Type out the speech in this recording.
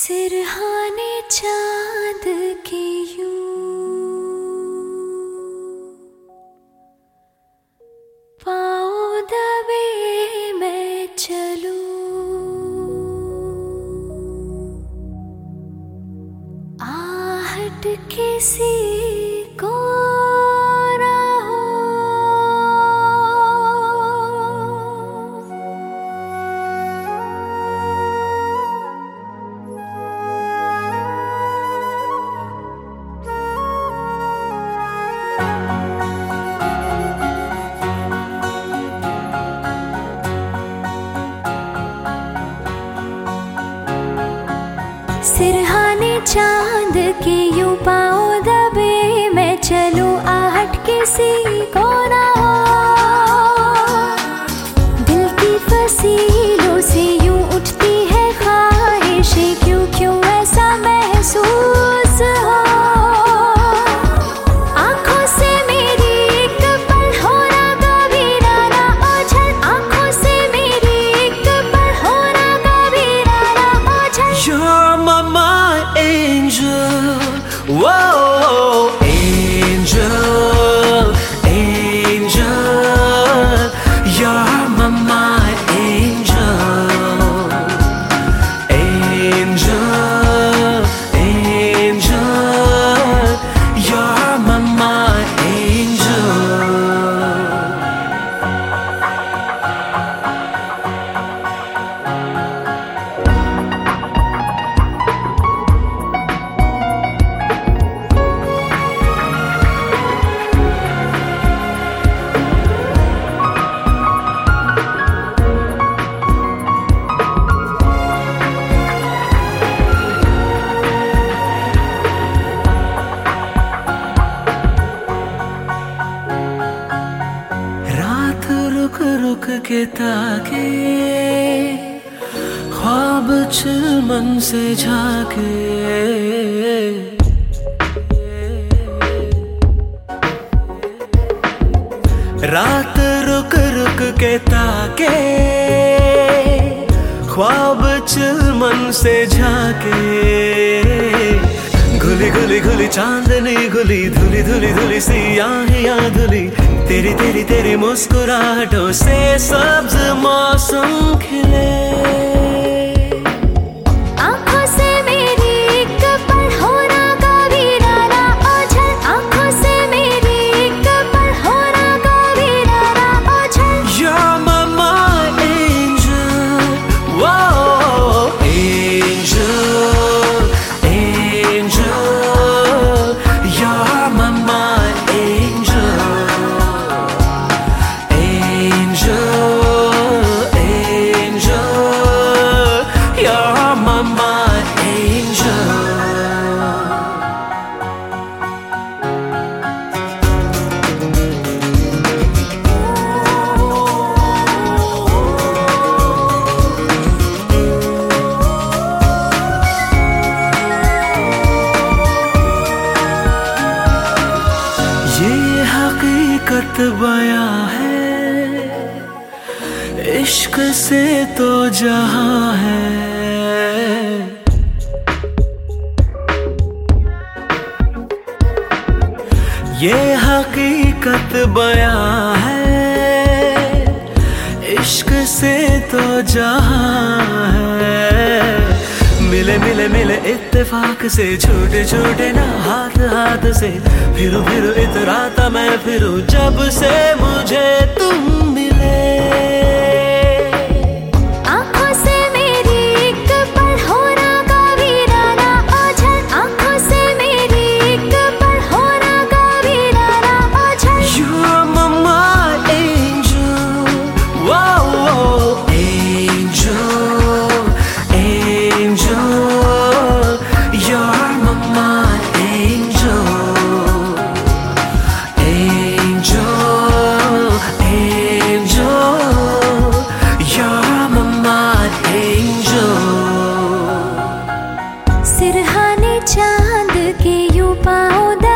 सिरहाने चांद के यूं पाँव दबे मैं चलूं, आहट किसी को ना हो, सिरहाने चांद के यूं पाँव दबे मैं चलूं, आहट किसी को ना हो। दिल की फसीलों से यूं उठती है ख्वाहिशें, क्यों क्यों ऐसा महसूस हो। आंखों से मेरी एक पल होना कभी ना ओझल, आंखों से मेरी एक पल होना कभी ना ओझल। You're my angel, whoa, angel, angel. You're my angel, angel, angel. You're my angel. रुक रुक के ताके, ख्वाब चिलमन से झाके। रात रुक रुक के ताके, ख्वाब चिलमन से झाके। घुली घुली घुली चांदनी घुली, धुली धुली धुली सियाहियां धुली। तेरी तेरी तेरी मुस्कुराहटों से सब्ज मौसम खिले। आंखों से मेरी एक पल होना कभी ना ओझल, आंखों से मेरी एक पल होना कभी ना ओझल। You're my angel, whoa, angel, angel. You're my angel, angel, angel. You're my angel. ये हकीकत बयां है, इश्क से तो जहां है। ये हकीकत बयां है, इश्क से तो जहां है। मिले मिले मिले इत्तेफाक से, झूठे झूठे ना हाथ हाथ से। फिरू फिरू इतराता मैं फिरू, जब से मुझे तुम मिले। आंखों से मेरी एक पल होना कभी ना ओझल, आंखों से मेरी एक पल होना कभी ना ओझल। You're my angel, whoa, angel, angel. You're my angel, angel, angel. You're my angel. सिरहाने चांद के यूं पाँव